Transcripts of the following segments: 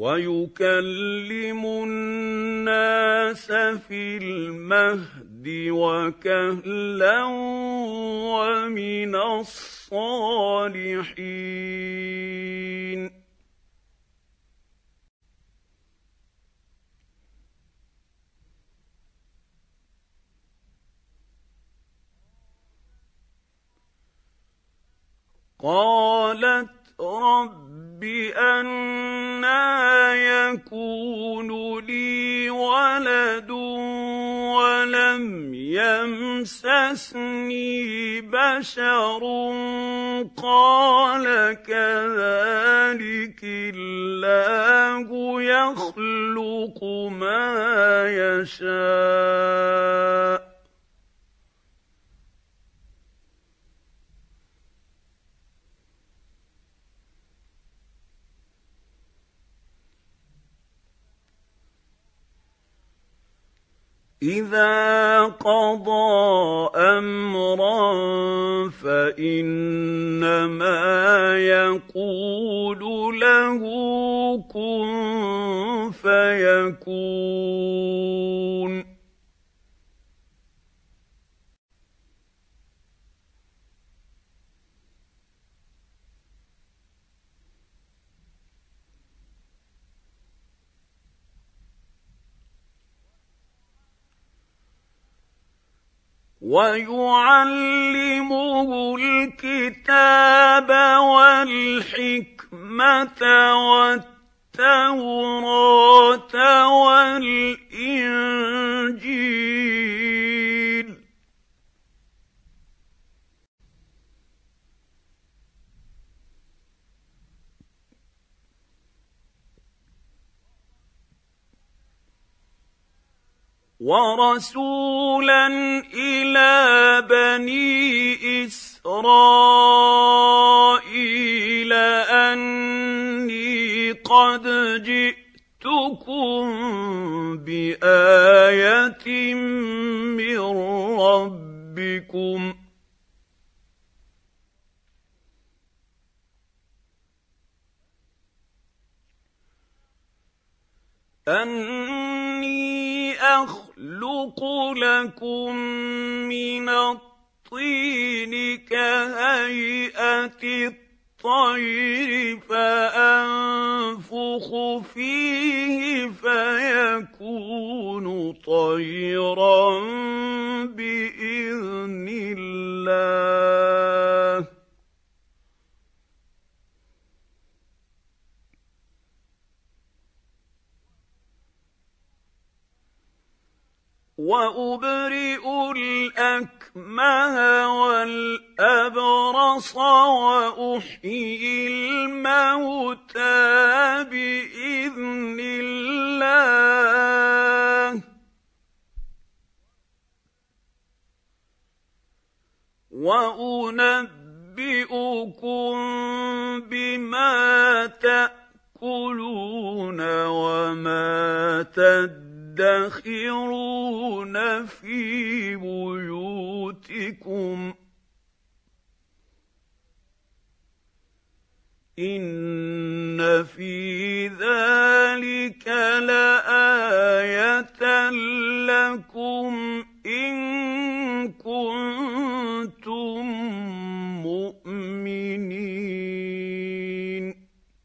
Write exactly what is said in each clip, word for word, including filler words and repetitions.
ويكلم الناس في المهد وكهلا ومن الصالحين. قالت رب أنى يكون لي ولد ولم يمسسني بشر قال كذلك الله يخلق ما يشاء إذا قضى أمرا فإنما يقول له كن فيكون. ويعلمه الكتاب والحكمة والتوراة والإنجيل. ورسولا إلى بني إسرائيل أني قد جئتكم بآية من ربكم أني أخلق لكم من الطين كهيئة الطير فأنفخ فيه فيكون طيرا بإذن الله. وأبرئ الأكمه والأبرص وأحيي الموتى بإذن الله وأنبئكم بما تأكلون وما تدخرون في بيوتكم إن في ذلك لآية لكم إن كنتم مؤمنين.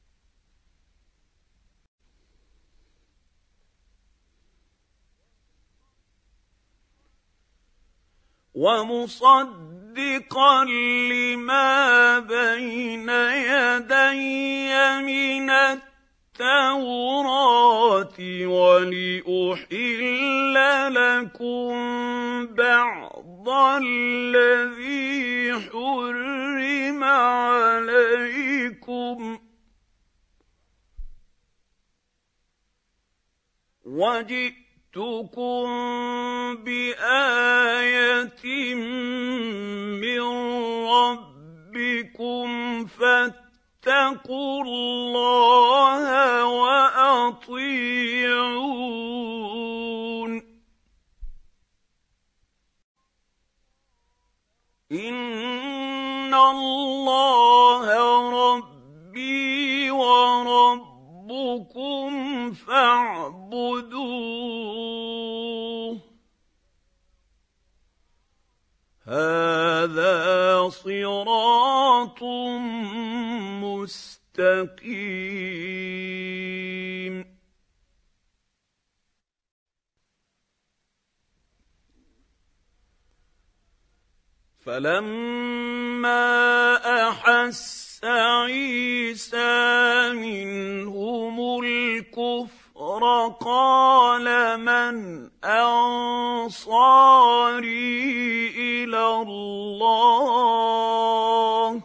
ومصدقا لما بين يدي من التوراة ولأحل لكم بعض الذي حرم عليكم وجئتكم بآية من ربكم فاتقوا الله وأطيعون إن الله ربي وربكم فاعبدوه هذا صراط مستقيم فلما أحس عيسى منهم الكفر قال من أنصاري إلى الله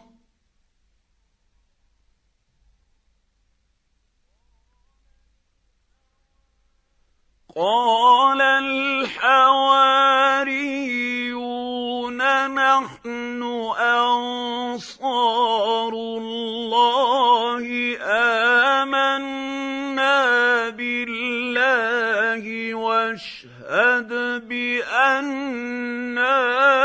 قال الحواريون نحن أنصار الله آمنا بالله واشهد بأننا